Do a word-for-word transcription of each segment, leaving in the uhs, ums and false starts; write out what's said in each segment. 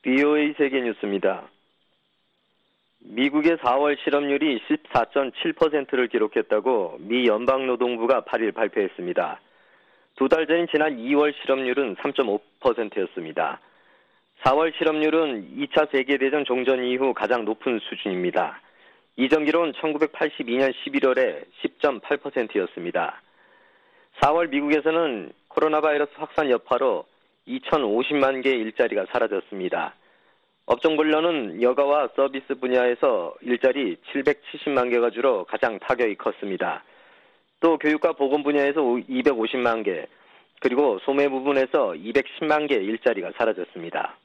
비오에이 세계뉴스입니다. 미국의 사월 실업률이 십사 점 칠 퍼센트를 기록했다고 미 연방노동부가 팔 일 발표했습니다. 두 달 전인 지난 이월 실업률은 삼 점 오 퍼센트였습니다. 사월 실업률은 이 차 세계대전 종전 이후 가장 높은 수준입니다. 이전 기록은 천구백팔십이 년 십일월에 십 점 팔 퍼센트였습니다. 사월 미국에서는 코로나 바이러스 확산 여파로 이천오십만 개의 일자리가 사라졌습니다. 업종별로는 여가와 서비스 분야에서 일자리 칠백칠십만 개가 줄어 가장 타격이 컸습니다. 또 교육과 보건 분야에서 이백오십만 개, 그리고 소매 부분에서 이백십만 개의 일자리가 사라졌습니다.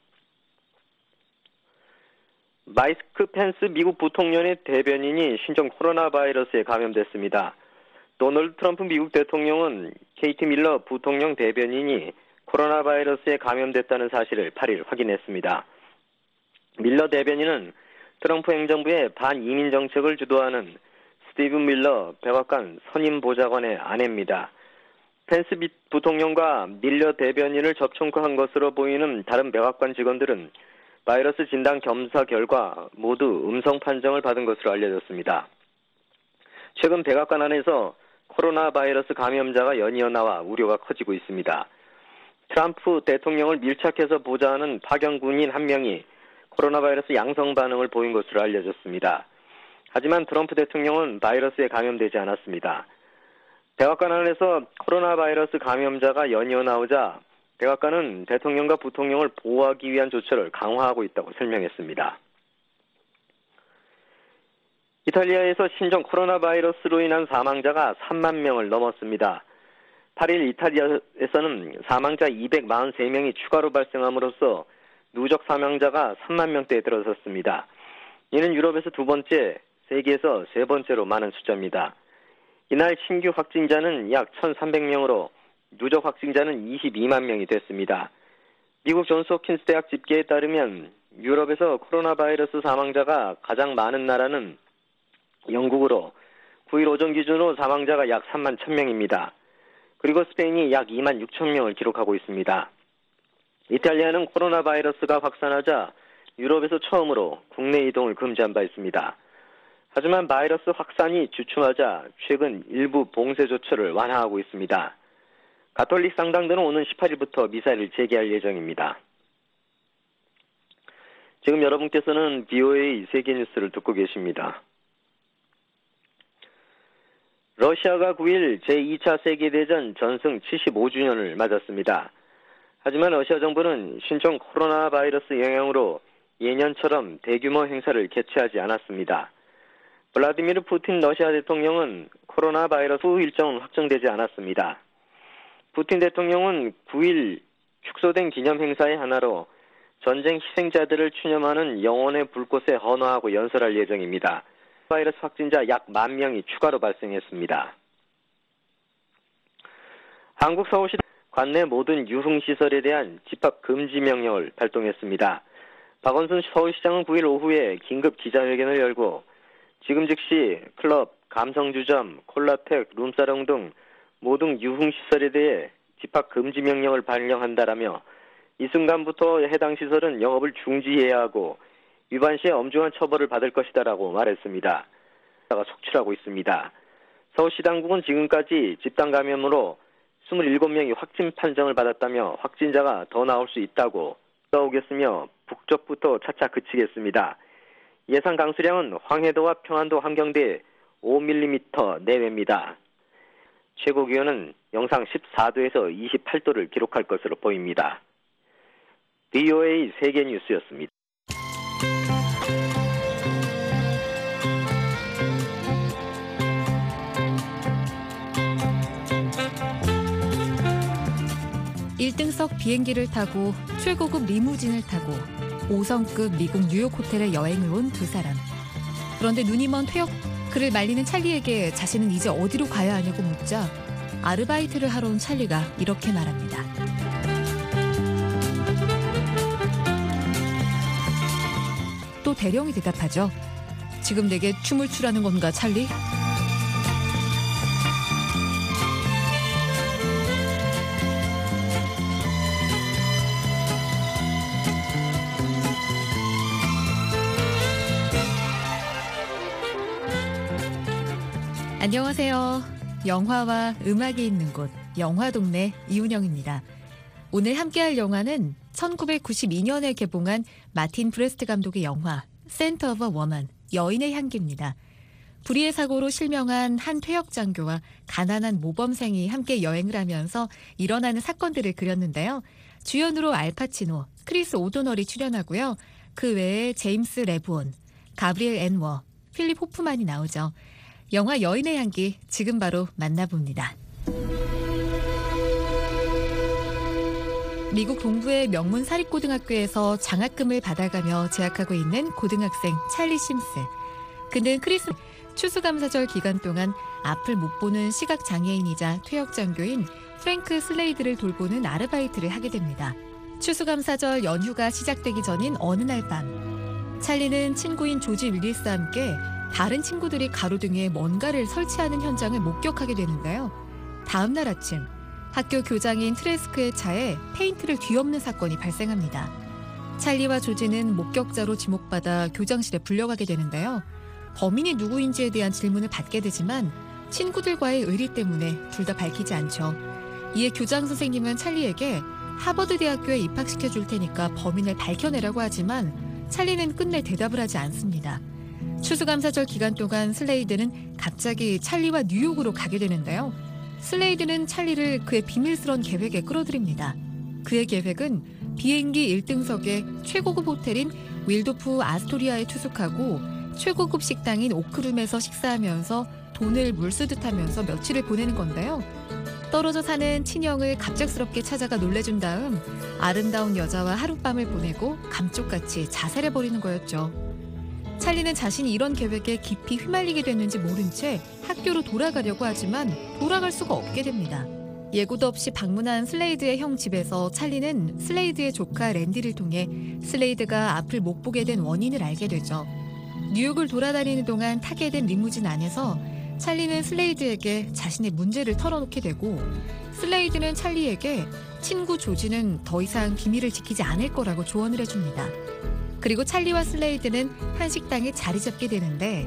마이크 펜스 미국 부통령의 대변인이 신종 코로나 바이러스에 감염됐습니다. 도널드 트럼프 미국 대통령은 케이티 밀러 부통령 대변인이 코로나 바이러스에 감염됐다는 사실을 팔 일 확인했습니다. 밀러 대변인은 트럼프 행정부의 반이민 정책을 주도하는 스티븐 밀러 백악관 선임 보좌관의 아내입니다. 펜스 부통령과 밀러 대변인을 접촉한 것으로 보이는 다른 백악관 직원들은 바이러스 진단 검사 결과 모두 음성 판정을 받은 것으로 알려졌습니다. 최근 백악관 안에서 코로나 바이러스 감염자가 연이어 나와 우려가 커지고 있습니다. 트럼프 대통령을 밀착해서 보좌하는 파견 군인 한 명이 코로나 바이러스 양성 반응을 보인 것으로 알려졌습니다. 하지만 트럼프 대통령은 바이러스에 감염되지 않았습니다. 백악관 안에서 코로나 바이러스 감염자가 연이어 나오자 백악관은 대통령과 부통령을 보호하기 위한 조처를 강화하고 있다고 설명했습니다. 이탈리아에서 신종 코로나 바이러스로 인한 사망자가 삼만 명을 넘었습니다. 팔 일 이탈리아에서는 사망자 이백사십삼 명이 추가로 발생함으로써 누적 사망자가 삼만 명대에 들어섰습니다. 이는 유럽에서 두 번째, 세계에서 세 번째로 많은 숫자입니다. 이날 신규 확진자는 약 천삼백 명으로 누적 확진자는 이십이만 명이 됐습니다. 미국 존스 홉킨스 대학 집계에 따르면 유럽에서 코로나 바이러스 사망자가 가장 많은 나라는 영국으로 구 일 오전 기준으로 사망자가 약 삼만 천 명입니다. 그리고 스페인이 약 이만 육천 명을 기록하고 있습니다. 이탈리아는 코로나 바이러스가 확산하자 유럽에서 처음으로 국내 이동을 금지한 바 있습니다. 하지만 바이러스 확산이 주춤하자 최근 일부 봉쇄 조처를 완화하고 있습니다. 가톨릭 상당들은 오는 십팔 일부터 미사를 재개할 예정입니다. 지금 여러분께서는 비오에이 세계뉴스를 듣고 계십니다. 러시아가 구 일 제이 차 세계대전 전승 칠십오 주년을 맞았습니다. 하지만 러시아 정부는 신종 코로나 바이러스 영향으로 예년처럼 대규모 행사를 개최하지 않았습니다. 블라디미르 푸틴 러시아 대통령은 코로나 바이러스 후 일정은 확정되지 않았습니다. 푸틴 대통령은 구 일 축소된 기념 행사의 하나로 전쟁 희생자들을 추념하는 영혼의 불꽃에 헌화하고 연설할 예정입니다. 바이러스 확진자 약 만 명이 추가로 발생했습니다. 한국 서울시 관내 모든 유흥시설에 대한 집합 금지 명령을 발동했습니다. 박원순 서울시장은 구 일 오후에 긴급 기자회견을 열고 지금 즉시 클럽, 감성주점, 콜라텍, 룸사롱 등 모든 유흥시설에 대해 집합 금지 명령을 발령한다라며 이 순간부터 해당 시설은 영업을 중지해야 하고 위반 시에 엄중한 처벌을 받을 것이다라고 말했습니다. 속출하고 있습니다. 서울시 당국은 지금까지 집단 감염으로 이십칠 명이 확진 판정을 받았다며 확진자가 더 나올 수 있다고 나오겠으며 북쪽부터 차차 그치겠습니다. 예상 강수량은 황해도와 평안도 한경대에 오 밀리미터 내외입니다. 최고 기온은 영상 십사 도에서 이십팔 도를 기록할 것으로 보입니다. 비오에이 세계뉴스였습니다. 일 등석 비행기를 타고 최고급 리무진을 타고 오 성급 미국 뉴욕 호텔에 여행을 온 두 사람. 그런데 눈이 먼 퇴역 그를 말리는 찰리에게 자신은 이제 어디로 가야 하냐고 묻자 아르바이트를 하러 온 찰리가 이렇게 말합니다. 또 대령이 대답하죠. 지금 내게 춤을 추라는 건가, 찰리? 안녕하세요. 영화와 음악이 있는 곳 영화동네 이운영입니다. 오늘 함께할 영화는 천구백구십이 년에 개봉한 마틴 브레스트 감독의 영화 센트 오브 어 워먼 여인의 향기입니다. 불의의 사고로 실명한 한 퇴역 장교와 가난한 모범생이 함께 여행을 하면서 일어나는 사건들을 그렸는데요. 주연으로 알파치노, 크리스 오도널이 출연하고요. 그 외에 제임스 레브온, 가브리엘 앤워, 필립 호프만이 나오죠. 영화 여인의 향기 지금 바로 만나봅니다. 미국 동부의 명문 사립고등학교에서 장학금을 받아가며 재학하고 있는 고등학생 찰리 심스. 그는 크리스마스 추수감사절 기간 동안 앞을 못 보는 시각장애인이자 퇴역장교인 프랭크 슬레이드를 돌보는 아르바이트를 하게 됩니다. 추수감사절 연휴가 시작되기 전인 어느 날 밤, 찰리는 친구인 조지 윌리스와 함께 다른 친구들이 가로등에 뭔가를 설치하는 현장을 목격하게 되는데요. 다음 날 아침, 학교 교장인 트레스크의 차에 페인트를 뒤엎는 사건이 발생합니다. 찰리와 조지는 목격자로 지목받아 교장실에 불려가게 되는데요. 범인이 누구인지에 대한 질문을 받게 되지만 친구들과의 의리 때문에 둘 다 밝히지 않죠. 이에 교장 선생님은 찰리에게 하버드 대학교에 입학시켜 줄 테니까 범인을 밝혀내라고 하지만 찰리는 끝내 대답을 하지 않습니다. 추수감사절 기간 동안 슬레이드는 갑자기 찰리와 뉴욕으로 가게 되는데요. 슬레이드는 찰리를 그의 비밀스러운 계획에 끌어들입니다. 그의 계획은 비행기 일 등석에 최고급 호텔인 윌도프 아스토리아에 투숙하고 최고급 식당인 오크룸에서 식사하면서 돈을 물쓰듯 하면서 며칠을 보내는 건데요. 떨어져 사는 친형을 갑작스럽게 찾아가 놀래준 다음 아름다운 여자와 하룻밤을 보내고 감쪽같이 자살해버리는 거였죠. 찰리는 자신이 이런 계획에 깊이 휘말리게 됐는지 모른 채 학교로 돌아가려고 하지만 돌아갈 수가 없게 됩니다. 예고도 없이 방문한 슬레이드의 형 집에서 찰리는 슬레이드의 조카 랜디를 통해 슬레이드가 앞을 못 보게 된 원인을 알게 되죠. 뉴욕을 돌아다니는 동안 타게 된 리무진 안에서 찰리는 슬레이드에게 자신의 문제를 털어놓게 되고 슬레이드는 찰리에게 친구 조지는 더 이상 비밀을 지키지 않을 거라고 조언을 해줍니다. 그리고 찰리와 슬레이드는 한 식당에 자리 잡게 되는데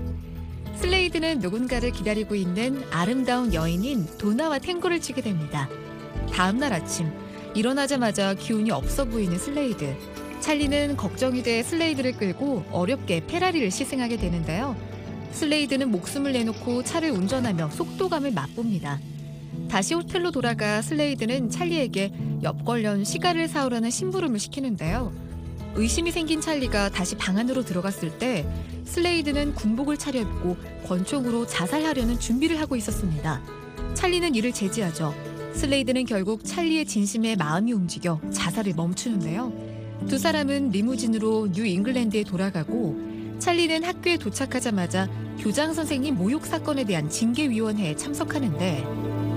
슬레이드는 누군가를 기다리고 있는 아름다운 여인인 도나와 탱고를 치게 됩니다. 다음 날 아침 일어나자마자 기운이 없어 보이는 슬레이드. 찰리는 걱정이 돼 슬레이드를 끌고 어렵게 페라리를 시승하게 되는데요. 슬레이드는 목숨을 내놓고 차를 운전하며 속도감을 맛봅니다. 다시 호텔로 돌아가 슬레이드는 찰리에게 엽걸련 시가를 사오라는 심부름을 시키는데요. 의심이 생긴 찰리가 다시 방 안으로 들어갔을 때 슬레이드는 군복을 차려입고 권총으로 자살하려는 준비를 하고 있었습니다. 찰리는 이를 제지하죠. 슬레이드는 결국 찰리의 진심에 마음이 움직여 자살을 멈추는데요. 두 사람은 리무진으로 뉴 잉글랜드에 돌아가고 찰리는 학교에 도착하자마자 교장 선생님 모욕 사건에 대한 징계위원회에 참석하는데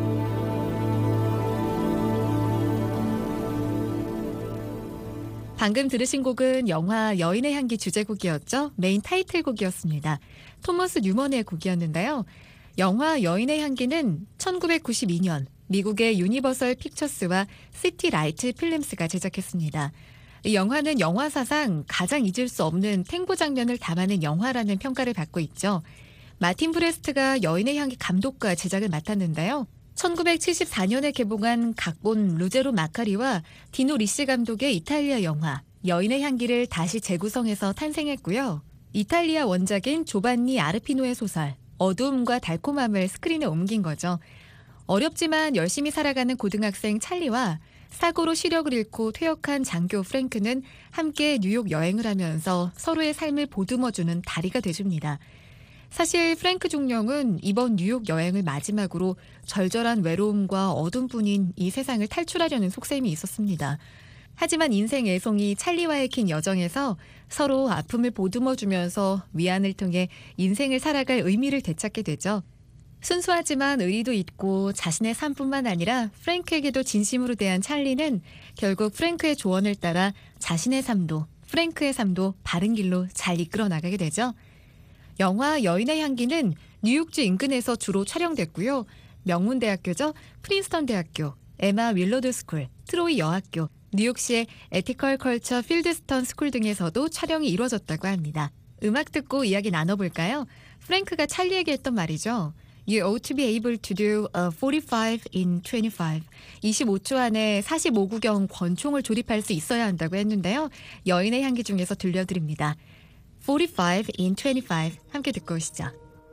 방금 들으신 곡은 영화 여인의 향기 주제곡이었죠. 메인 타이틀곡이었습니다. 토머스 뉴먼의 곡이었는데요. 영화 여인의 향기는 천구백구십이 년 미국의 유니버설 픽처스와 시티라이트 필름스가 제작했습니다. 이 영화는 영화사상 가장 잊을 수 없는 탱고 장면을 담아낸 영화라는 평가를 받고 있죠. 마틴 브레스트가 여인의 향기 감독과 제작을 맡았는데요. 천구백칠십사 년에 개봉한 각본 루제로 마카리와 디노 리시 감독의 이탈리아 영화 여인의 향기를 다시 재구성해서 탄생했고요. 이탈리아 원작인 조반니 아르피노의 소설 어두움과 달콤함을 스크린에 옮긴 거죠. 어렵지만 열심히 살아가는 고등학생 찰리와 사고로 시력을 잃고 퇴역한 장교 프랭크는 함께 뉴욕 여행을 하면서 서로의 삶을 보듬어주는 다리가 돼줍니다. 사실 프랭크 중령은 이번 뉴욕 여행을 마지막으로 절절한 외로움과 어둠뿐인 이 세상을 탈출하려는 속셈이 있었습니다. 하지만 인생 애송이 찰리와의 긴 여정에서 서로 아픔을 보듬어주면서 위안을 통해 인생을 살아갈 의미를 되찾게 되죠. 순수하지만 의리도 있고 자신의 삶뿐만 아니라 프랭크에게도 진심으로 대한 찰리는 결국 프랭크의 조언을 따라 자신의 삶도 프랭크의 삶도 바른 길로 잘 이끌어 나가게 되죠. 영화 여인의 향기는 뉴욕주 인근에서 주로 촬영됐고요. 명문대학교죠. 프린스턴 대학교, 에마 윌러드 스쿨, 트로이 여학교, 뉴욕시의 에티컬 컬처 필드스턴 스쿨 등에서도 촬영이 이루어졌다고 합니다. 음악 듣고 이야기 나눠볼까요? 프랭크가 찰리에게 했던 말이죠. You ought to be able to do a forty-five in twenty-five. 이십오 초 안에 사십오 구경 권총을 조립할 수 있어야 한다고 했는데요. 여인의 향기 중에서 들려드립니다. forty-five in twenty-five. 함께 듣고 오시죠.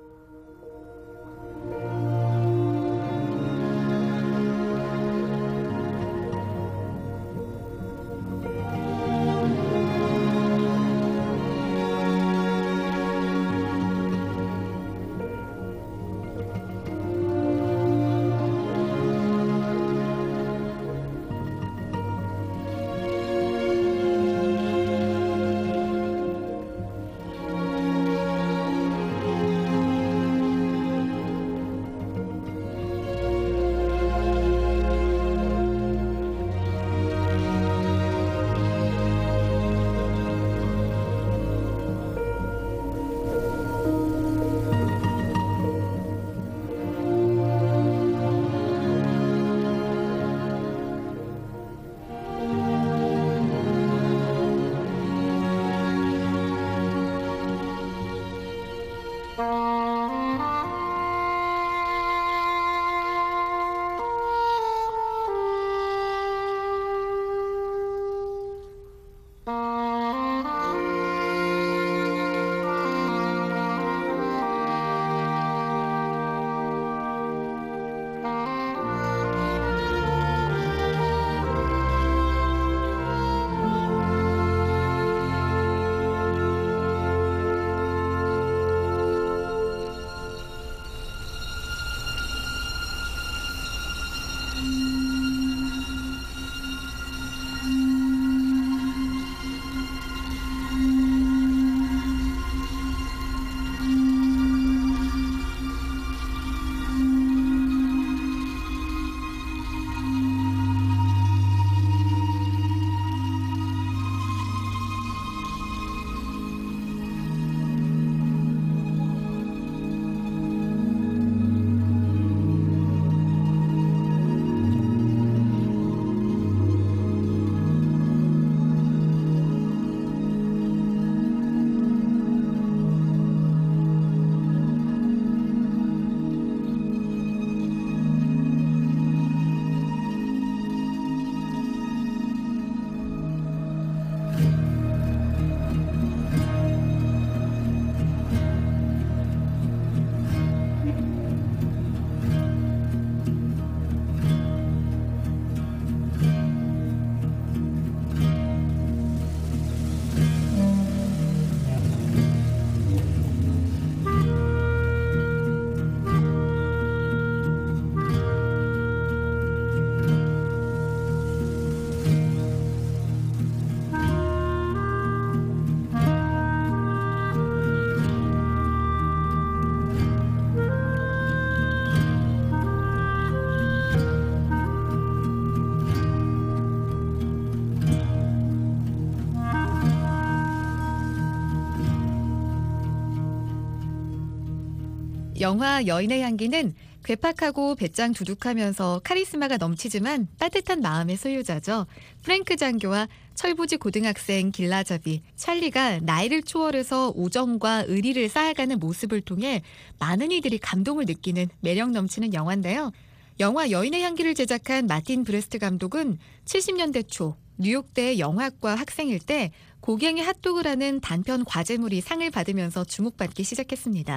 영화 여인의 향기는 괴팍하고 배짱 두둑하면서 카리스마가 넘치지만 따뜻한 마음의 소유자죠. 프랭크 장교와 철부지 고등학생 길라잡이, 찰리가 나이를 초월해서 우정과 의리를 쌓아가는 모습을 통해 많은 이들이 감동을 느끼는 매력 넘치는 영화인데요. 영화 여인의 향기를 제작한 마틴 브레스트 감독은 칠십 년대 초 뉴욕대 영화과 학생일 때 고갱의 핫도그라는 단편 과제물이 상을 받으면서 주목받기 시작했습니다.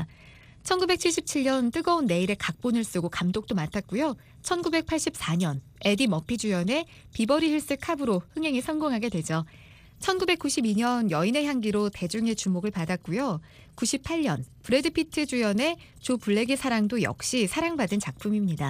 천구백칠십칠 년 뜨거운 내일의 각본을 쓰고 감독도 맡았고요. 천구백팔십사 년 에디 머피 주연의 비버리 힐스 캅으로 흥행에 성공하게 되죠. 천구백구십이 년 여인의 향기로 대중의 주목을 받았고요. 구십팔 년 브래드 피트 주연의 조 블랙의 사랑도 역시 사랑받은 작품입니다.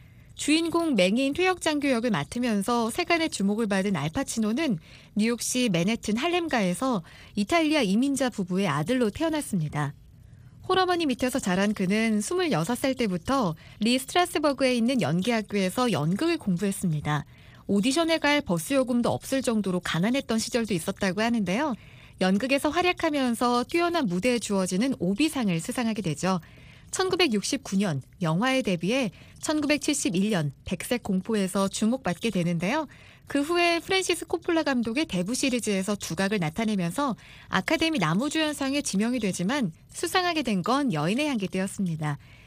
주인공 맹인 퇴역장교 역을 맡으면서 세간의 주목을 받은 알파치노는 뉴욕시 맨해튼 할렘가에서 이탈리아 이민자 부부의 아들로 태어났습니다. 홀어머니 밑에서 자란 그는 스물여섯 살 때부터 리 스트라스버그에 있는 연기학교에서 연극을 공부했습니다. 오디션에 갈 버스 요금도 없을 정도로 가난했던 시절도 있었다고 하는데요. 연극에서 활약하면서 뛰어난 무대에 주어지는 오비상을 수상하게 되죠. 천구백육십구 년 영화에 데뷔해 천구백칠십일 년 백색 공포에서 주목받게 되는데요. 그 후에 프랜시스 코폴라 감독의 대부 시리즈에서 두각을 나타내면서 아카데미 나무주연상에 지명이 되지만 수상하게 된 건 여인의 향기 때였습니다.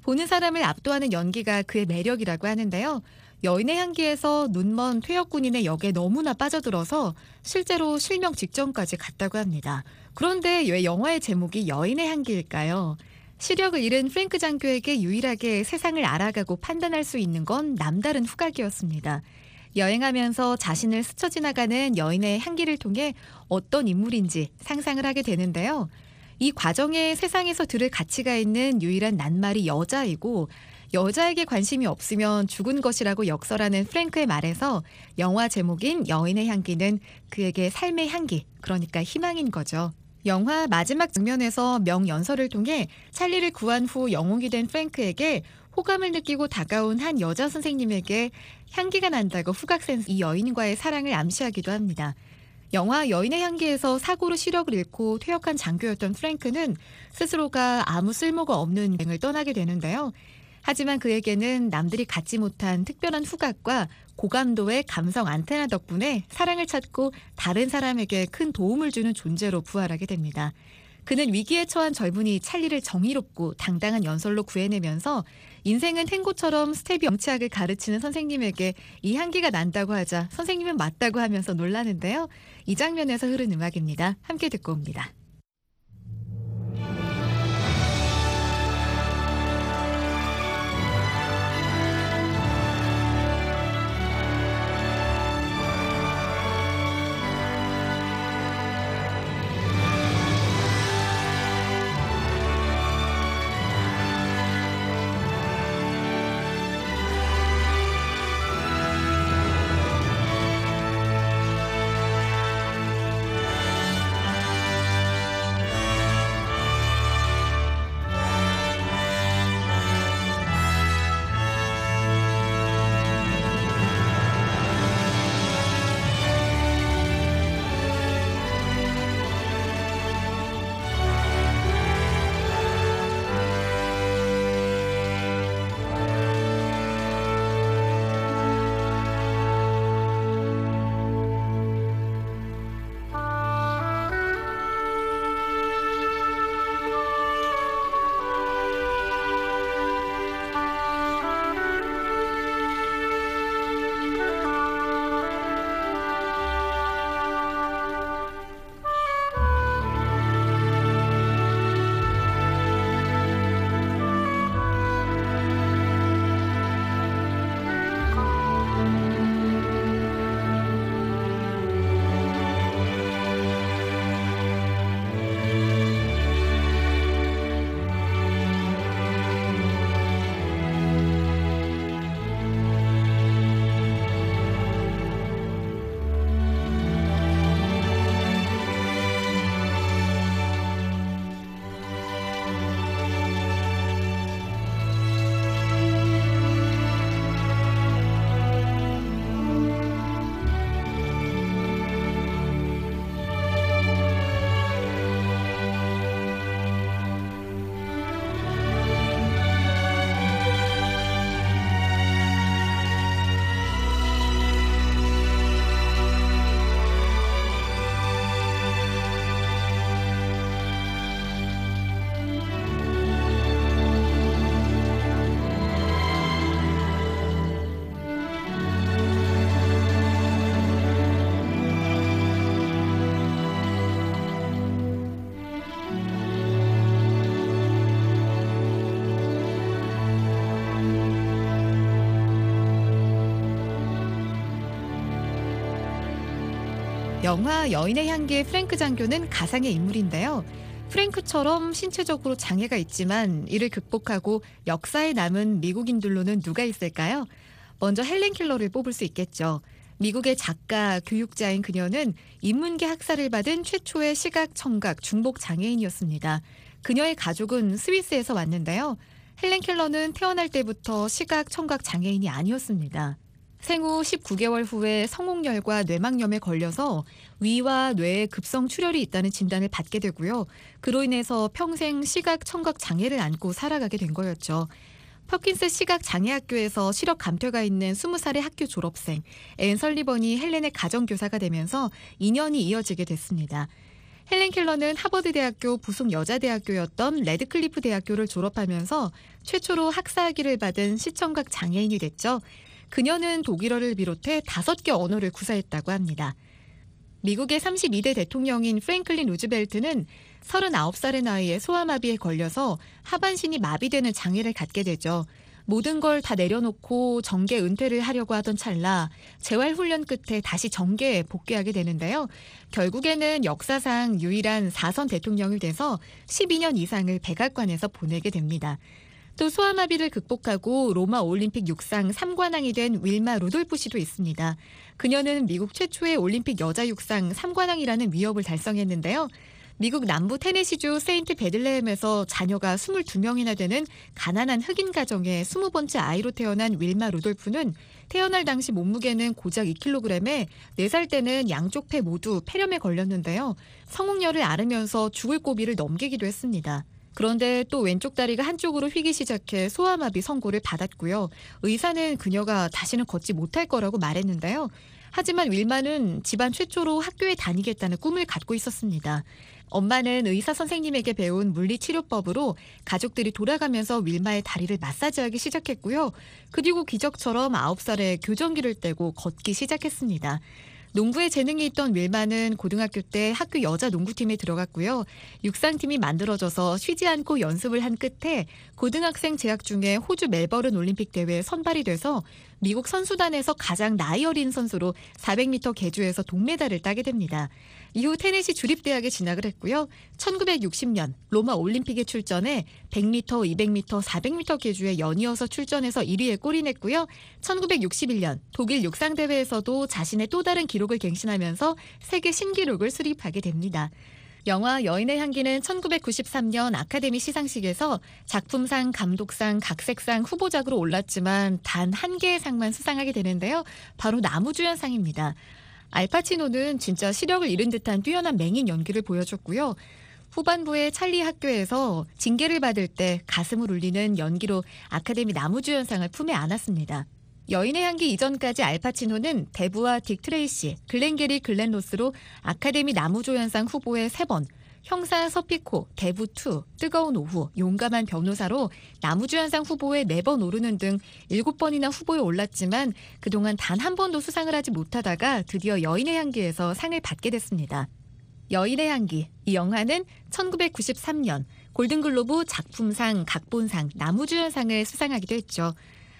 보는 사람을 압도하는 연기가 그의 매력이라고 하는데요. 여인의 향기에서 눈먼 퇴역 군인의 역에 너무나 빠져들어서 실제로 실명 직전까지 갔다고 합니다. 그런데 왜 영화의 제목이 여인의 향기일까요? 시력을 잃은 프랭크 장교에게 유일하게 세상을 알아가고 판단할 수 있는 건 남다른 후각이었습니다. 여행하면서 자신을 스쳐 지나가는 여인의 향기를 통해 어떤 인물인지 상상을 하게 되는데요. 이 과정에 세상에서 들을 가치가 있는 유일한 낱말이 여자이고 여자에게 관심이 없으면 죽은 것이라고 역설하는 프랭크의 말에서 영화 제목인 여인의 향기는 그에게 삶의 향기, 그러니까 희망인 거죠. 영화 마지막 장면에서 명연설을 통해 찰리를 구한 후 영웅이 된 프랭크에게 호감을 느끼고 다가온 한 여자 선생님에게 향기가 난다고 후각센 이 여인과의 사랑을 암시하기도 합니다. 영화 여인의 향기에서 사고로 시력을 잃고 퇴역한 장교였던 프랭크는 스스로가 아무 쓸모가 없는 여행을 떠나게 되는데요. 하지만 그에게는 남들이 갖지 못한 특별한 후각과 고감도의 감성 안테나 덕분에 사랑을 찾고 다른 사람에게 큰 도움을 주는 존재로 부활하게 됩니다. 그는 위기에 처한 젊은이 찰리를 정의롭고 당당한 연설로 구해내면서 인생은 탱고처럼 스텝이 영치학을 가르치는 선생님에게 이 향기가 난다고 하자 선생님은 맞다고 하면서 놀라는데요. 이 장면에서 흐른 음악입니다. 함께 듣고 옵니다. 영화 여인의 향기의 프랭크 장교는 가상의 인물인데요. 프랭크처럼 신체적으로 장애가 있지만 이를 극복하고 역사에 남은 미국인들로는 누가 있을까요? 먼저 헬렌 켈러를 뽑을 수 있겠죠. 미국의 작가, 교육자인 그녀는 인문계 학사를 받은 최초의 시각, 청각, 중복 장애인이었습니다. 그녀의 가족은 스위스에서 왔는데요. 헬렌 켈러는 태어날 때부터 시각, 청각 장애인이 아니었습니다. 생후 십구 개월 후에 성홍열과 뇌막염에 걸려서 위와 뇌에 급성 출혈이 있다는 진단을 받게 되고요. 그로 인해서 평생 시각, 청각 장애를 안고 살아가게 된 거였죠. 퍼킨스 시각장애학교에서 시력 감퇴가 있는 스무 살의 학교 졸업생 앤 설리번이 헬렌의 가정교사가 되면서 인연이 이어지게 됐습니다. 헬렌 켈러는 하버드 대학교 부속 여자대학교였던 레드클리프 대학교를 졸업하면서 최초로 학사학위를 받은 시청각 장애인이 됐죠. 그녀는 독일어를 비롯해 다섯 개 언어를 구사했다고 합니다. 미국의 삼십이 대 대통령인 프랭클린 루즈벨트는 서른아홉 살의 나이에 소아마비에 걸려서 하반신이 마비되는 장애를 갖게 되죠. 모든 걸 다 내려놓고 정계 은퇴를 하려고 하던 찰나 재활훈련 끝에 다시 정계에 복귀하게 되는데요. 결국에는 역사상 유일한 사 선 대통령이 돼서 십이 년 이상을 백악관에서 보내게 됩니다. 또 소아마비를 극복하고 로마 올림픽 육상 삼 관왕이 된 윌마 루돌프 씨도 있습니다. 그녀는 미국 최초의 올림픽 여자 육상 삼 관왕이라는 위협을 달성했는데요. 미국 남부 테네시주 세인트 베들레헴에서 자녀가 스물두 명이나 되는 가난한 흑인 가정의 스무 번째 아이로 태어난 윌마 루돌프는 태어날 당시 몸무게는 고작 이 킬로그램에 네 살 때는 양쪽 폐 모두 폐렴에 걸렸는데요. 성홍열을 앓으면서 죽을 고비를 넘기기도 했습니다. 그런데 또 왼쪽 다리가 한쪽으로 휘기 시작해 소아마비 선고를 받았고요. 의사는 그녀가 다시는 걷지 못할 거라고 말했는데요. 하지만 윌마는 집안 최초로 학교에 다니겠다는 꿈을 갖고 있었습니다. 엄마는 의사 선생님에게 배운 물리치료법으로 가족들이 돌아가면서 윌마의 다리를 마사지하기 시작했고요. 그리고 기적처럼 아홉 살에 교정기를 떼고 걷기 시작했습니다. 농구에 재능이 있던 윌마는 고등학교 때 학교 여자 농구팀에 들어갔고요. 육상팀이 만들어져서 쉬지 않고 연습을 한 끝에 고등학생 재학 중에 호주 멜버른 올림픽 대회에 선발이 돼서 미국 선수단에서 가장 나이 어린 선수로 사백 미터 계주에서 동메달을 따게 됩니다. 이후 테네시 주립대학에 진학을 했고요. 천구백육십 년 로마 올림픽에 출전해 백 미터, 이백 미터, 사백 미터 계주에 연이어서 출전해서 일 위에 골인했고요. 천구백육십일 년 독일 육상대회에서도 자신의 또 다른 기록을 갱신하면서 세계 신기록을 수립하게 됩니다. 영화 여인의 향기는 천구백구십삼 년 아카데미 시상식에서 작품상, 감독상, 각색상 후보작으로 올랐지만 단 한 개의 상만 수상하게 되는데요. 바로 나무주연상입니다. 알파치노는 진짜 시력을 잃은 듯한 뛰어난 맹인 연기를 보여줬고요. 후반부에 찰리 학교에서 징계를 받을 때 가슴을 울리는 연기로 아카데미 나무주연상을 품에 안았습니다. 여인의 향기 이전까지 알파치노는 데브와 딕 트레이시, 글렌게리 글렌로스로 아카데미 나무조연상 후보에 세 번, 형사 서피코, 데브 투, 뜨거운 오후, 용감한 변호사로 나무주연상 후보에 네 번 오르는 등 일곱 번이나 후보에 올랐지만 그동안 단 한 번도 수상을 하지 못하다가 드디어 여인의 향기에서 상을 받게 됐습니다. 여인의 향기, 이 영화는 천구백구십삼 년 골든글로브 작품상, 각본상, 나무주연상을 수상하기도 했죠.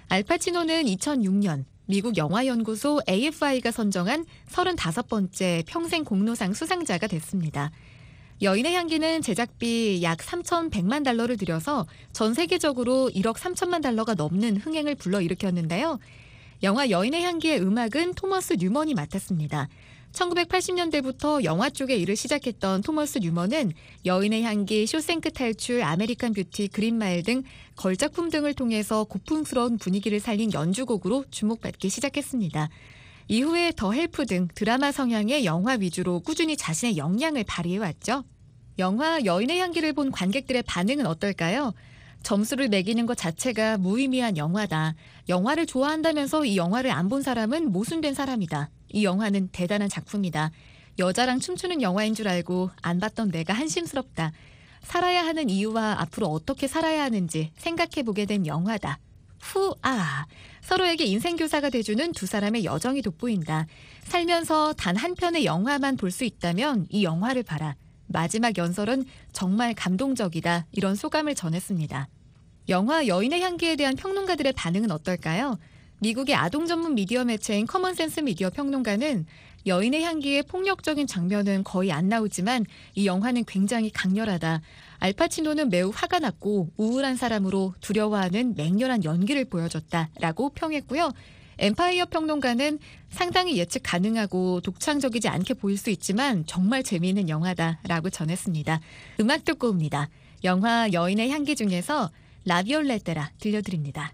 알파치노는 이천육 년 미국 영화연구소 에이에프아이가 선정한 서른다섯 번째 평생 공로상 수상자가 됐습니다. 여인의 향기는 제작비 약 삼천백만 달러를 들여서 전 세계적으로 일억 삼천만 달러가 넘는 흥행을 불러일으켰는데요. 영화 여인의 향기의 음악은 토머스 뉴먼이 맡았습니다. 천구백팔십 년대부터 영화 쪽에 일을 시작했던 토머스 뉴먼은 여인의 향기, 쇼생크 탈출, 아메리칸 뷰티, 그린마일 등 걸작품 등을 통해서 고풍스러운 분위기를 살린 연주곡으로 주목받기 시작했습니다. 이후에 더 헬프 등 드라마 성향의 영화 위주로 꾸준히 자신의 역량을 발휘해왔죠. 영화 여인의 향기를 본 관객들의 반응은 어떨까요? 점수를 매기는 것 자체가 무의미한 영화다. 영화를 좋아한다면서 이 영화를 안 본 사람은 모순된 사람이다. 이 영화는 대단한 작품이다. 여자랑 춤추는 영화인 줄 알고 안 봤던 내가 한심스럽다. 살아야 하는 이유와 앞으로 어떻게 살아야 하는지 생각해보게 된 영화다. 후아. 서로에게 인생교사가 돼주는 두 사람의 여정이 돋보인다. 살면서 단 한 편의 영화만 볼 수 있다면 이 영화를 봐라. 마지막 연설은 정말 감동적이다. 이런 소감을 전했습니다. 영화 여인의 향기에 대한 평론가들의 반응은 어떨까요? 미국의 아동 전문 미디어 매체인 커먼센스 미디어 평론가는 여인의 향기의 폭력적인 장면은 거의 안 나오지만 이 영화는 굉장히 강렬하다. 알파치노는 매우 화가 났고 우울한 사람으로 두려워하는 맹렬한 연기를 보여줬다라고 평했고요. 엠파이어 평론가는 상당히 예측 가능하고 독창적이지 않게 보일 수 있지만 정말 재미있는 영화다라고 전했습니다. 음악 듣고 옵니다. 영화 여인의 향기 중에서 라비올레테라 들려드립니다.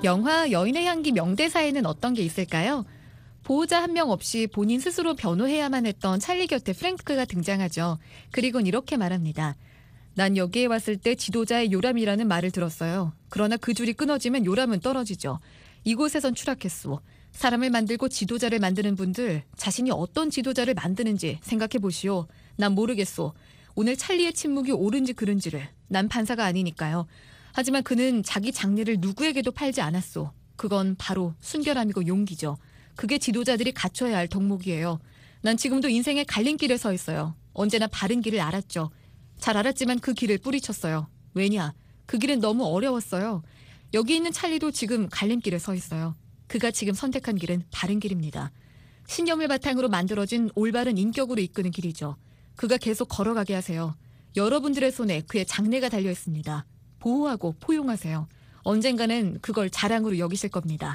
영화 여인의 향기 명대사에는 어떤 게 있을까요? 보호자 한 명 없이 본인 스스로 변호해야만 했던 찰리 곁에 프랭크가 등장하죠. 그리곤 이렇게 말합니다. 난 여기에 왔을 때 지도자의 요람이라는 말을 들었어요. 그러나 그 줄이 끊어지면 요람은 떨어지죠. 이곳에선 추락했소. 사람을 만들고 지도자를 만드는 분들, 자신이 어떤 지도자를 만드는지 생각해 보시오. 난 모르겠소. 오늘 찰리의 침묵이 옳은지 그른지를. 난 판사가 아니니까요. 하지만 그는 자기 장래를 누구에게도 팔지 않았소. 그건 바로 순결함이고 용기죠. 그게 지도자들이 갖춰야 할 덕목이에요. 난 지금도 인생의 갈림길에 서 있어요. 언제나 바른 길을 알았죠. 잘 알았지만 그 길을 뿌리쳤어요. 왜냐? 그 길은 너무 어려웠어요. 여기 있는 찰리도 지금 갈림길에 서 있어요. 그가 지금 선택한 길은 바른 길입니다. 신념을 바탕으로 만들어진 올바른 인격으로 이끄는 길이죠. 그가 계속 걸어가게 하세요. 여러분들의 손에 그의 장래가 달려 있습니다. 보호하고 포용하세요. 언젠가는 그걸 자랑으로 여기실 겁니다.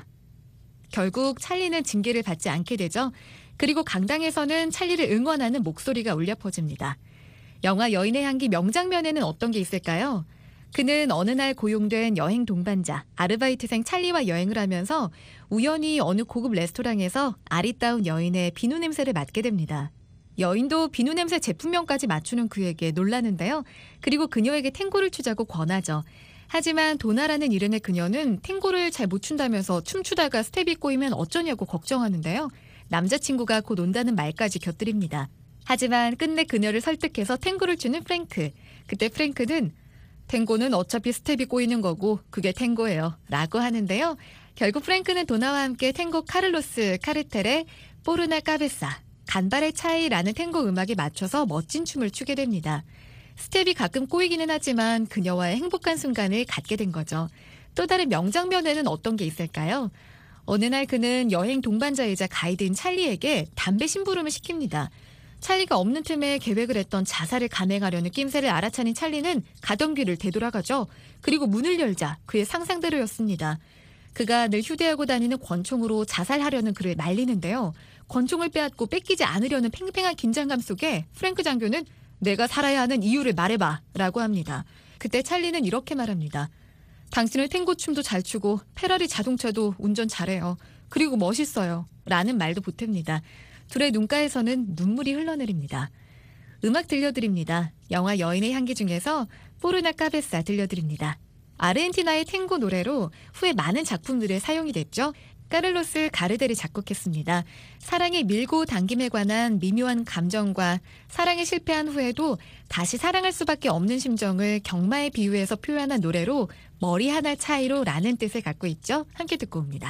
결국 찰리는 징계를 받지 않게 되죠. 그리고 강당에서는 찰리를 응원하는 목소리가 울려 퍼집니다. 영화 여인의 향기 명장면에는 어떤 게 있을까요? 그는 어느 날 고용된 여행 동반자, 아르바이트생 찰리와 여행을 하면서 우연히 어느 고급 레스토랑에서 아리따운 여인의 비누 냄새를 맡게 됩니다. 여인도 비누 냄새 제품명까지 맞추는 그에게 놀라는데요. 그리고 그녀에게 탱고를 추자고 권하죠. 하지만 도나라는 이름의 그녀는 탱고를 잘 못 춘다면서 춤추다가 스텝이 꼬이면 어쩌냐고 걱정하는데요. 남자친구가 곧 온다는 말까지 곁들입니다. 하지만 끝내 그녀를 설득해서 탱고를 추는 프랭크. 그때 프랭크는 탱고는 어차피 스텝이 꼬이는 거고 그게 탱고예요. 라고 하는데요. 결국 프랭크는 도나와 함께 탱고 카를로스 카르텔의 포르나 까베사, 간발의 차이라는 탱고 음악에 맞춰서 멋진 춤을 추게 됩니다. 스텝이 가끔 꼬이기는 하지만 그녀와의 행복한 순간을 갖게 된 거죠. 또 다른 명장면에는 어떤 게 있을까요? 어느 날 그는 여행 동반자이자 가이드인 찰리에게 담배 심부름을 시킵니다. 찰리가 없는 틈에 계획을 했던 자살을 감행하려는 낌새를 알아차린 찰리는 가던 길을 되돌아가죠. 그리고 문을 열자 그의 상상대로였습니다. 그가 늘 휴대하고 다니는 권총으로 자살하려는 그를 말리는데요. 권총을 빼앗고 뺏기지 않으려는 팽팽한 긴장감 속에 프랭크 장교는 내가 살아야 하는 이유를 말해봐 라고 합니다. 그때 찰리는 이렇게 말합니다. 당신은 탱고 춤도 잘 추고 페라리 자동차도 운전 잘해요. 그리고 멋있어요. 라는 말도 보탭니다. 둘의 눈가에서는 눈물이 흘러내립니다. 음악 들려드립니다. 영화 여인의 향기 중에서 포르나 까베사 들려드립니다. 아르헨티나의 탱고 노래로 후에 많은 작품들에 사용이 됐죠. 카를로스 가르델이 작곡했습니다. 사랑의 밀고 당김에 관한 미묘한 감정과 사랑에 실패한 후에도 다시 사랑할 수밖에 없는 심정을 경마에 비유해서 표현한 노래로 머리 하나 차이로 라는 뜻을 갖고 있죠. 함께 듣고 옵니다.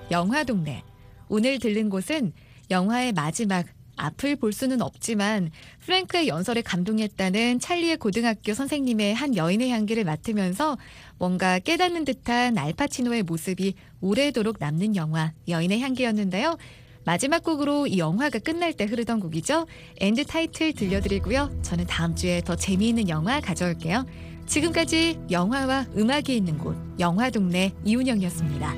영화동네. 오늘 들른 곳은 영화의 마지막, 앞을 볼 수는 없지만 프랭크의 연설에 감동했다는 찰리의 고등학교 선생님의 한 여인의 향기를 맡으면서 뭔가 깨닫는 듯한 알파치노의 모습이 오래도록 남는 영화 여인의 향기였는데요. 마지막 곡으로 이 영화가 끝날 때 흐르던 곡이죠. 엔드 타이틀 들려드리고요. 저는 다음 주에 더 재미있는 영화 가져올게요. 지금까지 영화와 음악이 있는 곳 영화동네 이운영이었습니다.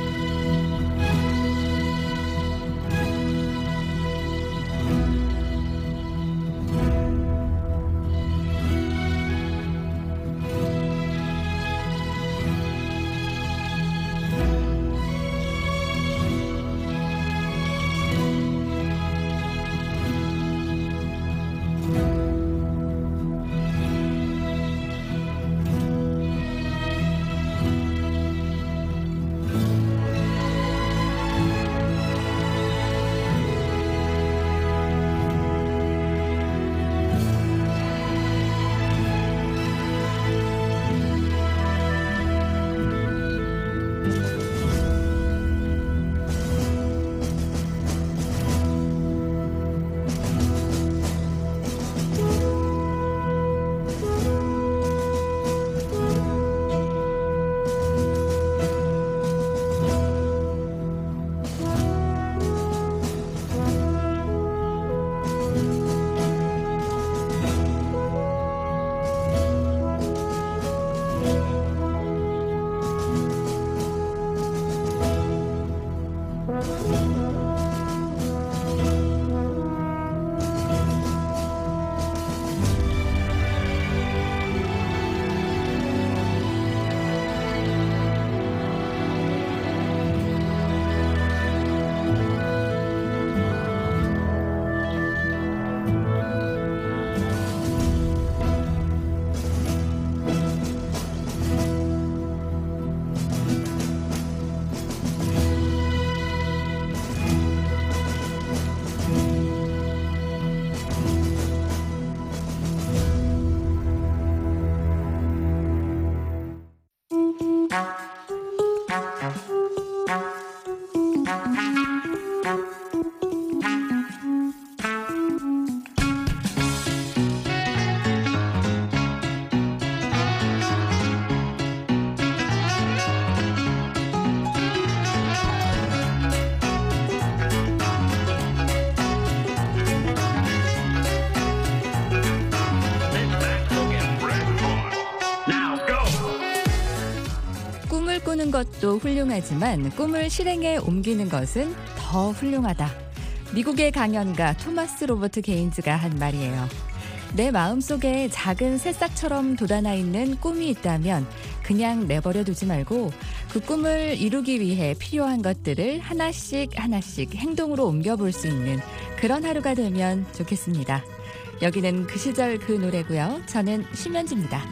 꾸는 것도 훌륭하지만 꿈을 실행에 옮기는 것은 더 훌륭하다. 미국의 강연가 토마스 로버트 게인즈가 한 말이에요. 내 마음속에 작은 새싹처럼 돋아나 있는 꿈이 있다면 그냥 내버려 두지 말고 그 꿈을 이루기 위해 필요한 것들을 하나씩 하나씩 행동으로 옮겨볼 수 있는 그런 하루가 되면 좋겠습니다. 여기는 그 시절 그 노래고요. 저는 심연지입니다.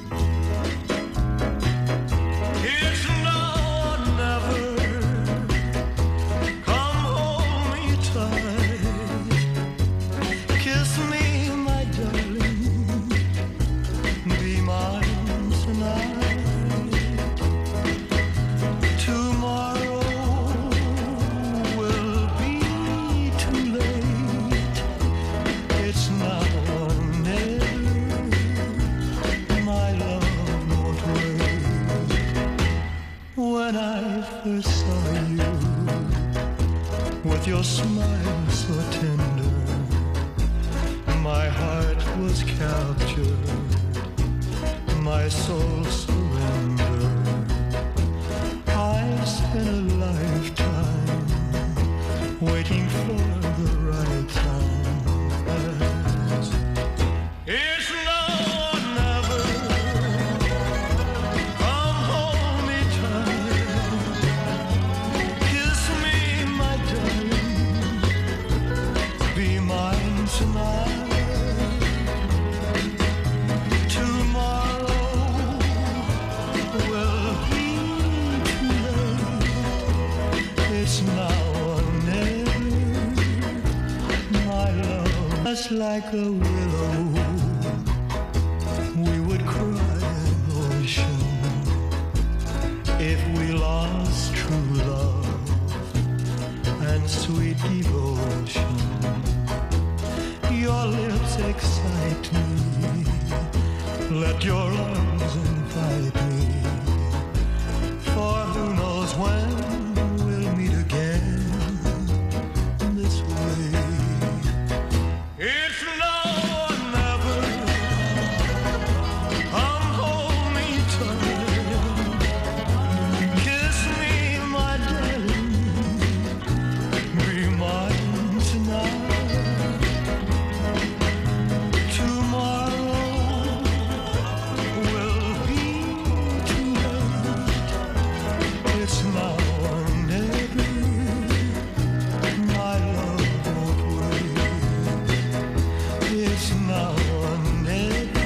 Your smile so tender, my heart was captured, my soul surrendered. I spent a lifetime waiting for the right time. It's now or never. Come hold me tight, kiss me, my darling. Be mine tonight. Tomorrow will be too late. It's now or never. My love, just like a willow, we would cry an ocean if we lost true love. devotion. Your lips excite me. Let your arms invite me. For who knows when we'll meet again this way. It's now or never. Come hold me tight. Kiss me, my darling. Be mine tonight. Tomorrow will be too late. It's now or never. My love won't wait. It's now or never.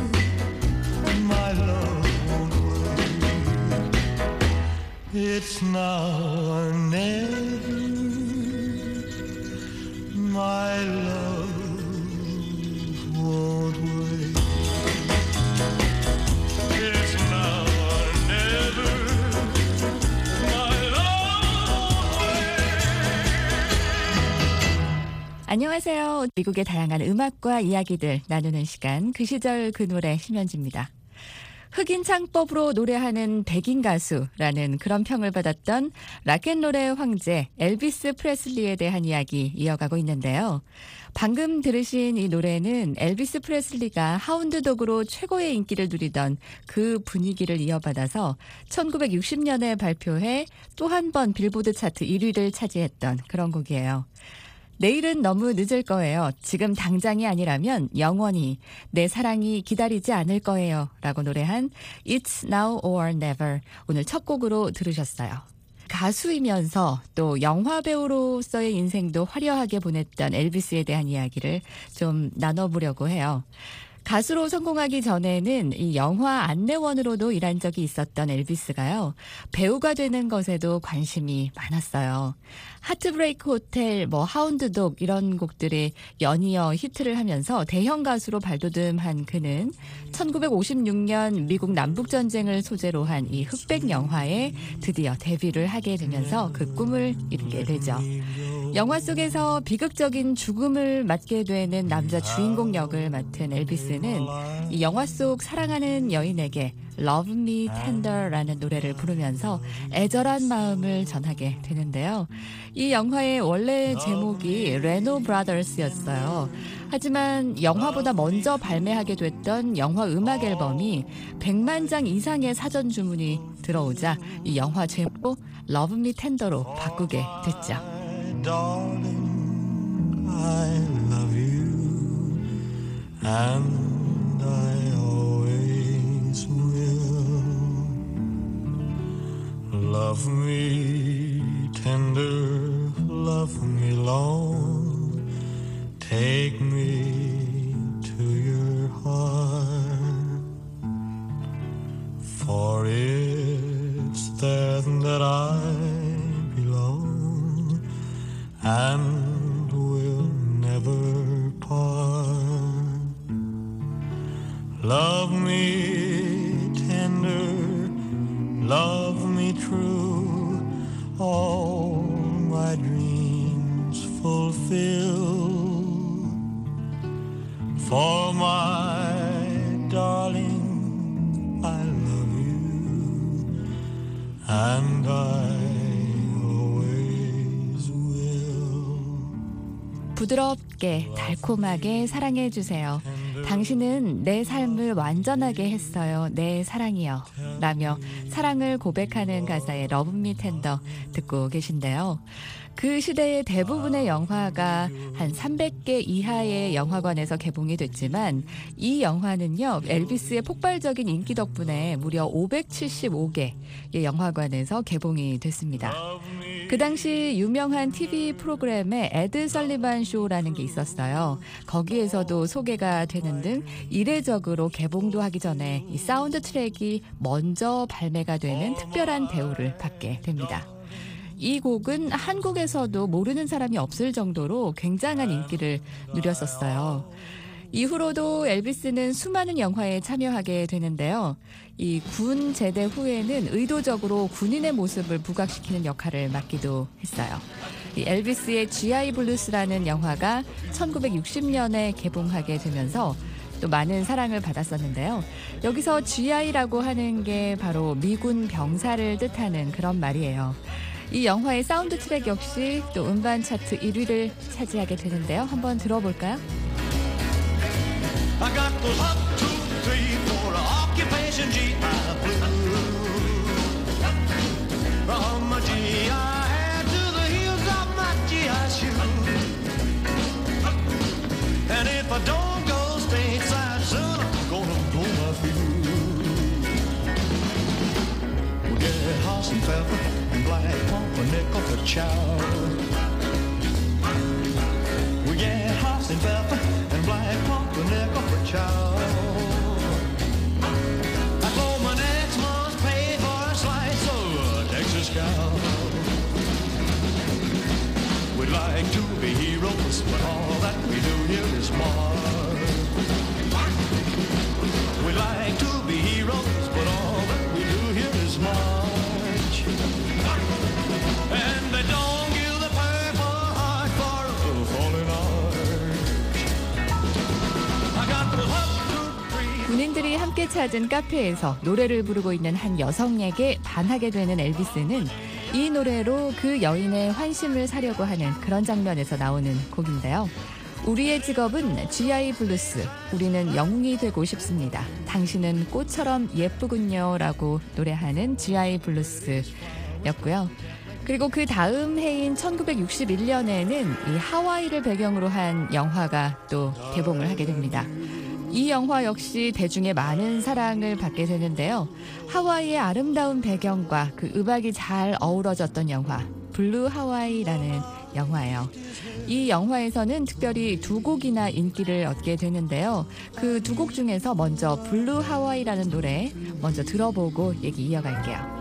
My love won't wait. It's now or never. My love won't wait. It's now or never. My love won't wait. 안녕하세요. 미국의 다양한 음악과 이야기들 나누는 시간 그 시절 그 노래 심현지입니다. 흑인 창법으로 노래하는 백인 가수라는 그런 평을 받았던 락앤롤의 황제 엘비스 프레슬리에 대한 이야기 이어가고 있는데요. 방금 들으신 이 노래는 엘비스 프레슬리가 하운드독으로 최고의 인기를 누리던 그 분위기를 이어받아서 천구백육십 년에 발표해 또 한 번 빌보드 차트 일 위를 차지했던 그런 곡이에요. 내일은 너무 늦을 거예요. 지금 당장이 아니라면 영원히 내 사랑이 기다리지 않을 거예요. 라고 노래한 It's Now or Never 오늘 첫 곡으로 들으셨어요. 가수이면서 또 영화 배우로서의 인생도 화려하게 보냈던 엘비스에 대한 이야기를 좀 나눠보려고 해요. 가수로 성공하기 전에는 이 영화 안내원으로도 일한 적이 있었던 엘비스가요. 배우가 되는 것에도 관심이 많았어요. 하트브레이크 호텔, 뭐 하운드독 이런 곡들이 연이어 히트를 하면서 대형 가수로 발돋움한 그는 천구백오십육 년 미국 남북전쟁을 소재로 한 이 흑백 영화에 드디어 데뷔를 하게 되면서 그 꿈을 이루게 되죠. 영화 속에서 비극적인 죽음을 맞게 되는 남자 주인공 역을 맡은 엘비스는 이 영화 속 사랑하는 여인에게 Love Me Tender라는 노래를 부르면서 애절한 마음을 전하게 되는데요. 이 영화의 원래 제목이 레노 브라더스였어요. 하지만 영화보다 먼저 발매하게 됐던 영화 음악 앨범이 백만 장 이상의 사전 주문이 들어오자 이 영화 제목 Love Me Tender로 바꾸게 됐죠. Darling, I love you, and I always will. Love me tender, love me long, take me to your heart, for it's there that I belong, and will never part. Love me tender, love me true, all my dreams fulfill. For my darling, I love you, and I 부드럽게 달콤하게 사랑해주세요. 당신은 내 삶을 완전하게 했어요. 내 사랑이요. 라며 사랑을 고백하는 가사의 Love Me Tender 듣고 계신데요. 그 시대의 대부분의 영화가 한 삼백 개 이하의 영화관에서 개봉이 됐지만 이 영화는요. 엘비스의 폭발적인 인기 덕분에 무려 오백칠십오 개의 영화관에서 개봉이 됐습니다. 그 당시 유명한 티비 프로그램에 에드 설리반 쇼라는 게 있었어요. 거기에서도 소개가 되는 등 이례적으로 개봉도 하기 전에 이 사운드 트랙이 먼저 발매가 되는 특별한 대우를 받게 됩니다. 이 곡은 한국에서도 모르는 사람이 없을 정도로 굉장한 인기를 누렸었어요. 이후로도 엘비스는 수많은 영화에 참여하게 되는데요. 이 군 제대 후에는 의도적으로 군인의 모습을 부각시키는 역할을 맡기도 했어요. 이 엘비스의 지아이 블루스라는 영화가 천구백육십 년에 개봉하게 되면서 또 많은 사랑을 받았었는데요. 여기서 지아이라고 하는 게 바로 미군 병사를 뜻하는 그런 말이에요. 이 영화의 사운드 트랙 역시 또 음반 차트 일 위를 차지하게 되는데요. 한번 들어볼까요? I got those hot two, three, four occupation G I Blue. From my G I head to the heels of my G I shoe. And if I don't go stateside soon, I'm gonna blow my fuse. We'll get Hoss and Pfeffer and Black Pumpernickel for chow. We get Hoss and Pfeffer and Black Pumpernickel for chow. I blow my next month's pay for a slice of Texas cow. We'd like to be heroes, but all that we do here is march. We'd like to be heroes, but all that we do here is march. And they don't give the Purple Heart for a fallen arch. I got the hot two, three. 군인들이 함께 찾은 카페에서 노래를 부르고 있는 한 여성에게 반하게 되는 엘비스는 이 노래로 그 여인의 환심을 사려고 하는 그런 장면에서 나오는 곡인데요. 우리의 직업은 지아이 블루스, 우리는 영웅이 되고 싶습니다. 당신은 꽃처럼 예쁘군요 라고 노래하는 지아이 블루스였고요. 그리고 그 다음 해인 천구백육십일 년에는 이 하와이를 배경으로 한 영화가 또 개봉을 하게 됩니다. 이 영화 역시 대중의 많은 사랑을 받게 되는데요. 하와이의 아름다운 배경과 그 음악이 잘 어우러졌던 영화, 블루 하와이라는 영화예요. 이 영화에서는 특별히 두 곡이나 인기를 얻게 되는데요. 그 두 곡 중에서 먼저 블루 하와이라는 노래 먼저 들어보고 얘기 이어갈게요.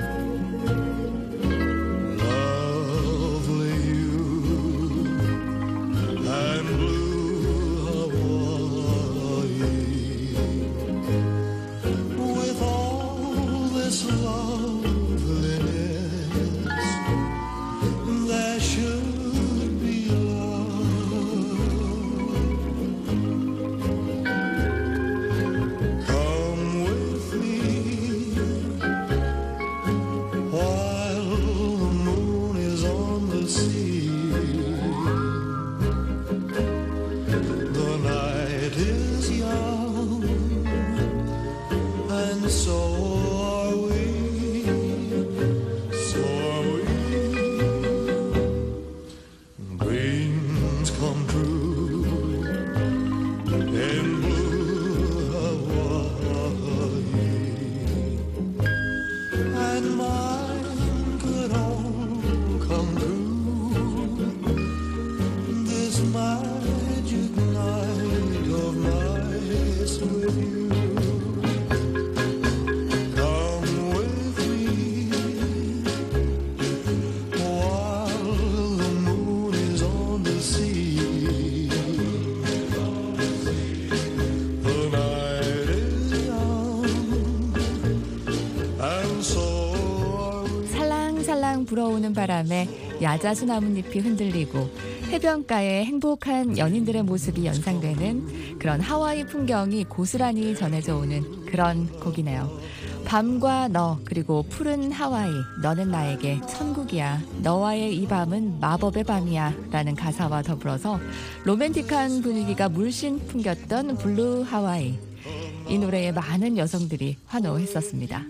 살랑살랑 불어오는 바람에 야자수 나뭇잎이 흔들리고 해변가에 행복한 연인들의 모습이 연상되는 그런 하와이 풍경이 고스란히 전해져 오는 그런 곡이네요. 밤과 너 그리고 푸른 하와이, 너는 나에게 천국이야, 너와의 이 밤은 마법의 밤이야 라는 가사와 더불어서 로맨틱한 분위기가 물씬 풍겼던 블루 하와이. 이 노래에 많은 여성들이 환호했었습니다.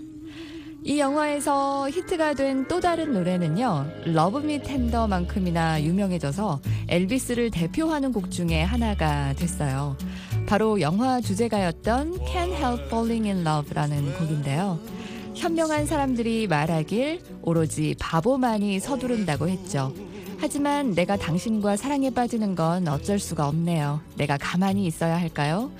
이 영화에서 히트가 된 또 다른 노래는요, 러브 미 텐더만큼이나 유명해져서 엘비스를 대표하는 곡 중에 하나가 됐어요. 바로 영화 주제가였던 Can't Help Falling in Love라는 곡인데요. 현명한 사람들이 말하길 오로지 바보만이 서두른다고 했죠. 하지만 내가 당신과 사랑에 빠지는 건 어쩔 수가 없네요. 내가 가만히 있어야 할까요?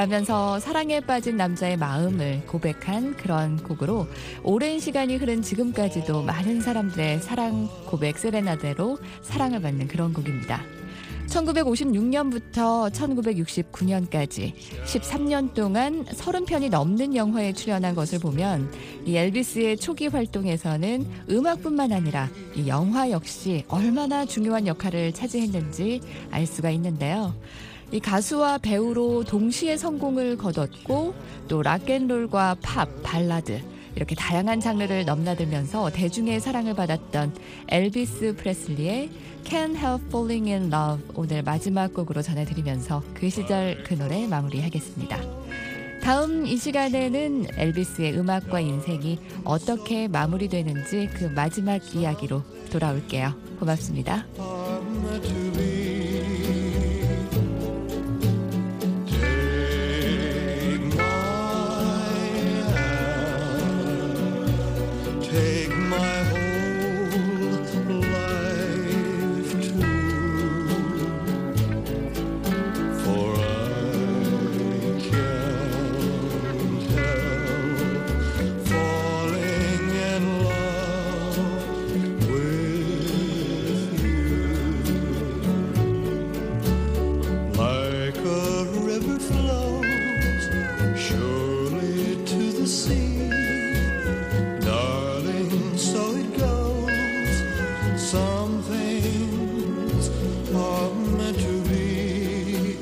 라면서 사랑에 빠진 남자의 마음을 고백한 그런 곡으로 오랜 시간이 흐른 지금까지도 많은 사람들의 사랑 고백 세레나데로 사랑을 받는 그런 곡입니다. 천구백오십육 년부터 천구백육십구 년까지 십삼 년 동안 서른 편이 넘는 영화에 출연한 것을 보면 이 엘비스의 초기 활동에서는 음악뿐만 아니라 이 영화 역시 얼마나 중요한 역할을 차지했는지 알 수가 있는데요. 이 가수와 배우로 동시에 성공을 거뒀고 또 락앤롤과 팝, 발라드 이렇게 다양한 장르를 넘나들면서 대중의 사랑을 받았던 엘비스 프레슬리의 Can't Help Falling in Love 오늘 마지막 곡으로 전해드리면서 그 시절 그 노래 마무리하겠습니다. 다음 이 시간에는 엘비스의 음악과 인생이 어떻게 마무리되는지 그 마지막 이야기로 돌아올게요. 고맙습니다. Take my whole life too, for I can't help falling in love with you. Like a river flows surely to the sea. So it goes, some things are meant to be.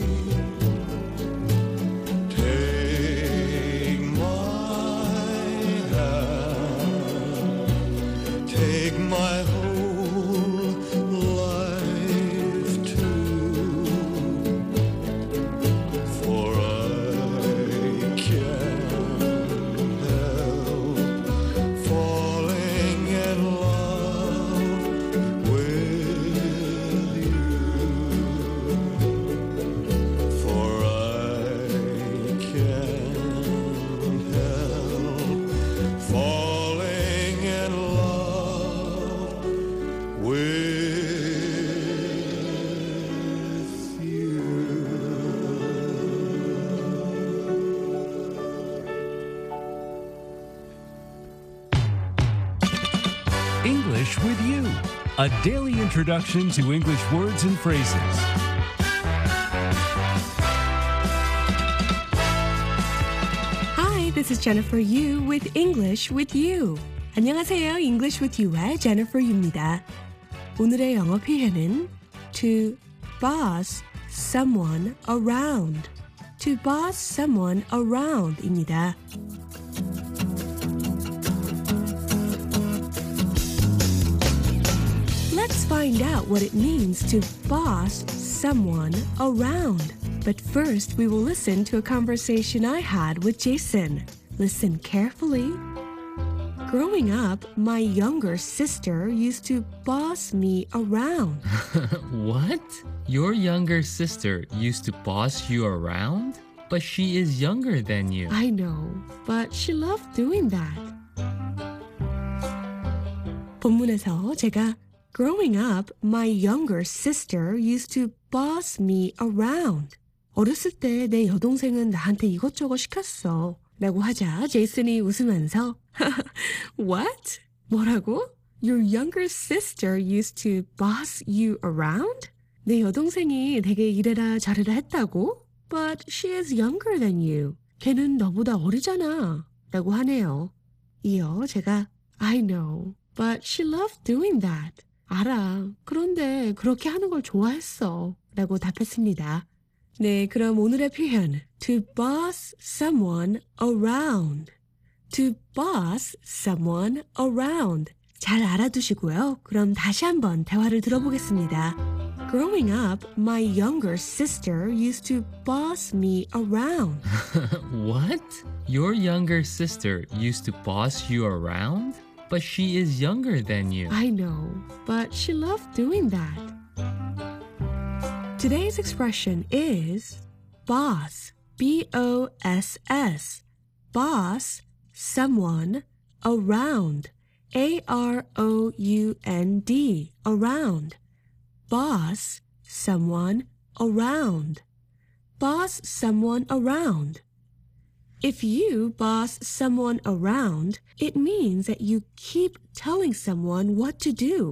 Take my hand, take my whole life too, for I can't help falling in love with you, for I can't help falling in love with you. English with You, a daily introduction to English words and phrases. Hi, this is Jennifer Yu with English with You. 안녕하세요. English with You의 Jennifer Yu입니다. 오늘의 영어 표현은 to boss someone around. to boss someone around입니다. Let's find out what it means to boss someone around. But first, we will listen to a conversation I had with Jason. Listen carefully. Growing up, my younger sister used to boss me around. What? Your younger sister used to boss you around? But she is younger than you. I know, but she loved doing that. 본문에서 제가 Growing up, my younger sister used to boss me around. 어렸을 때 내 여동생은 나한테 이것저것 시켰어. 라고 하자 제이슨이 웃으면서 What? 뭐라고? Your younger sister used to boss you around? 내 여동생이 되게 이래라 저래라 했다고? But she is younger than you. 걔는 너보다 어리잖아. 라고 하네요. 이어 제가 I know, but she loved doing that. 알아. 그런데 그렇게 하는 걸 좋아했어. 라고 답했습니다. 네, 그럼 오늘의 표현 to boss someone around. to boss someone around. 잘 알아두시고요. 그럼 다시 한번 대화를 들어보겠습니다. Growing up, my younger sister used to boss me around. What? Your younger sister used to boss you around? But she is younger than you. I know, but she loved doing that. Today's expression is boss, B O S S. Boss, someone, around, A R O U N D, around. Boss, someone, around. Boss someone around. If you boss someone around, it means that you keep telling someone what to do.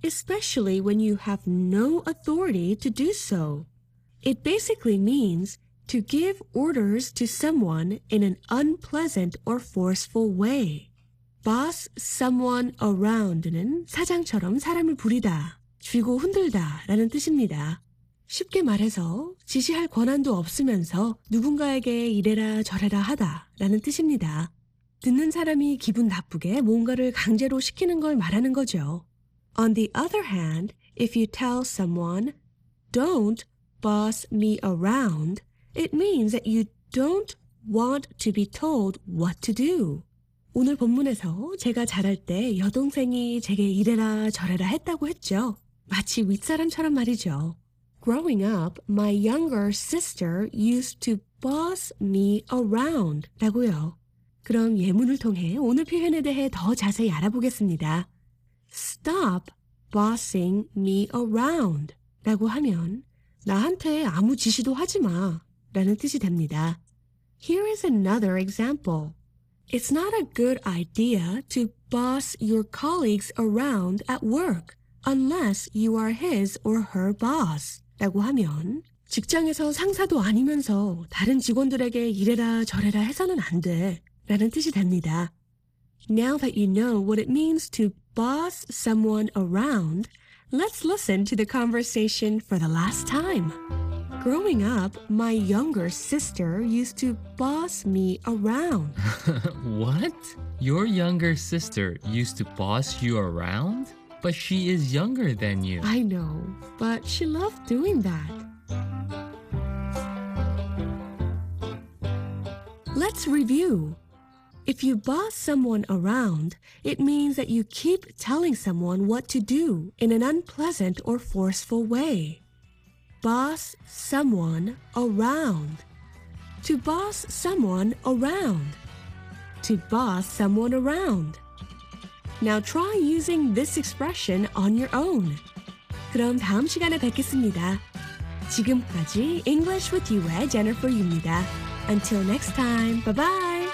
especially when you have no authority to do so. It basically means to give orders to someone in an unpleasant or forceful way. Boss someone around는 사장처럼 사람을 부리다, 쥐고 흔들다 라는 뜻입니다. 쉽게 말해서 지시할 권한도 없으면서 누군가에게 이래라 저래라 하다 라는 뜻입니다. 듣는 사람이 기분 나쁘게 뭔가를 강제로 시키는 걸 말하는 거죠. On the other hand, if you tell someone, don't boss me around, it means that you don't want to be told what to do. 오늘 본문에서 제가 자랄 때 여동생이 제게 이래라 저래라 했다고 했죠. 마치 윗사람처럼 말이죠. Growing up, my younger sister used to boss me around 라고요. 그럼 예문을 통해 오늘 표현에 대해 더 자세히 알아보겠습니다. Stop bossing me around 라고 하면 나한테 아무 지시도 하지 마 라는 뜻이 됩니다. Here is another example. It's not a good idea to boss your colleagues around at work unless you are his or her boss 라고 하면 직장에서 상사도 아니면서 다른 직원들에게 이래라 저래라 해서는 안 돼 라는 뜻이 됩니다. Now that you know what it means to boss someone around, let's listen to the conversation for the last time. Growing up, my younger sister used to boss me around. What? Your younger sister used to boss you around? But she is younger than you. I know, but she loved doing that. Let's review. If you boss someone around, it means that you keep telling someone what to do in an unpleasant or forceful way. Boss someone around. To boss someone around. To boss someone around. Now try using this expression on your own. 그럼 다음 시간에 뵙겠습니다. 지금까지 English with You의 Jennifer Yu입니다. Until next time, bye bye.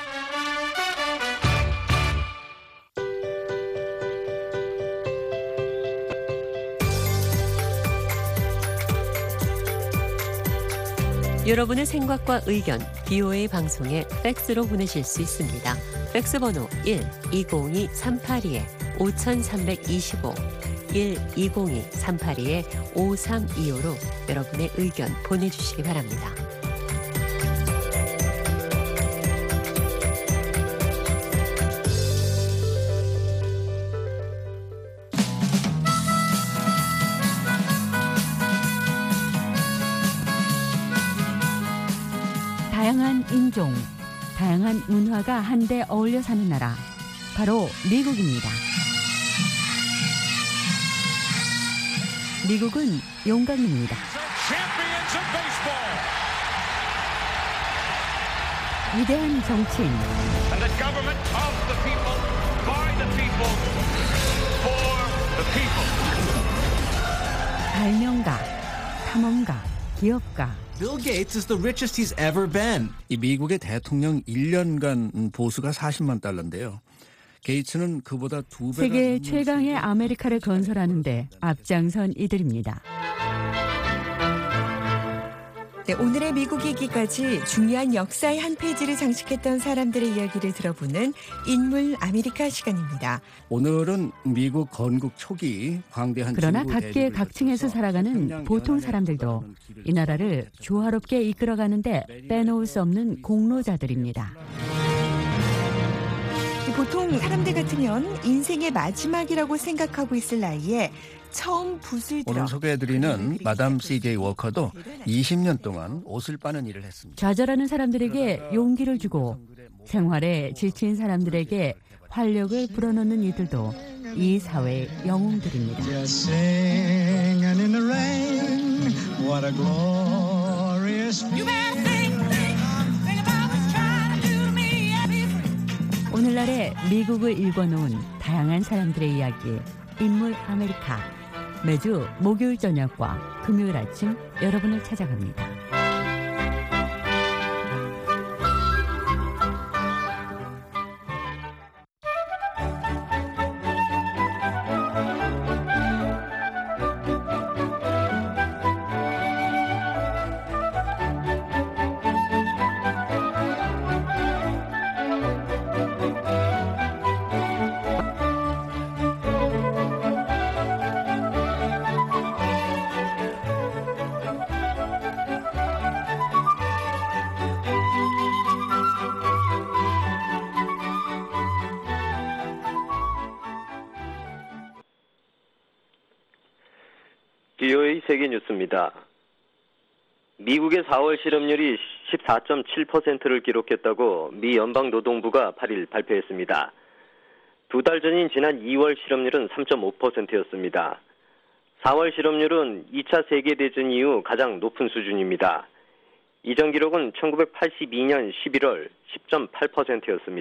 여러분의 생각과 의견, 비오에이 방송에 팩스로 보내실 수 있습니다. 팩스 번호 일 이공이 삼팔이 오삼이오, 일 이공이 삼팔이 오삼이오로 여러분의 의견 보내주시기 바랍니다. 다양한 인종, 다양한 문화가 한데 어울려 사는 나라, 바로 미국입니다. 미국은 용광입니다. 위대한 정치인, 발명가, 탐험가, 기업가, Bill Gates is the richest he's ever been. 이 미국의 대통령 일 년간 보수가 사십만 달러인데요. 게이츠는 그보다 두 배가 세계 최강의 아메리카를 건설하는데 앞장선 이들입니다. 네, 오늘의 미국 얘기까지 중요한 역사의 한 페이지를 장식했던 사람들의 이야기를 들어보는 인물 아메리카 시간입니다. 오늘은 미국 건국 초기 광대한 그러나 각계 각층에서 살아가는 보통 사람들도 이 나라를 조화롭게 이끌어가는데 빼놓을 수 없는 공로자들입니다. 보통 사람들 같으면 인생의 마지막이라고 생각하고 있을 나이에 처음 붓을 들어 오늘 소개해드리는 마담 씨제이 워커도 이십 년 동안 옷을 빠는 일을 했습니다. 좌절하는 사람들에게 용기를 주고 생활에 지친 사람들에게 활력을 불어넣는 이들도 이 사회의 영웅들입니다. 오늘날의 미국을 읽어놓은 다양한 사람들의 이야기, 인물 아메리카. 매주 목요일 저녁과 금요일 아침 여러분을 찾아갑니다. 비오에이 세계 뉴스입니다. 미국의 사월 실업률이 십사 점 칠 퍼센트를 기록했다고 미 연방노동부가 팔 일 발표했습니다. 두 달 전인 지난 이월 실업률은 삼 점 오 퍼센트였습니다. 사월 실업률은 이 차 세계대전 이후 가장 높은 수준입니다. 이전 기록은 천구백팔십이 년 십일월 십 점 팔 퍼센트였습니다.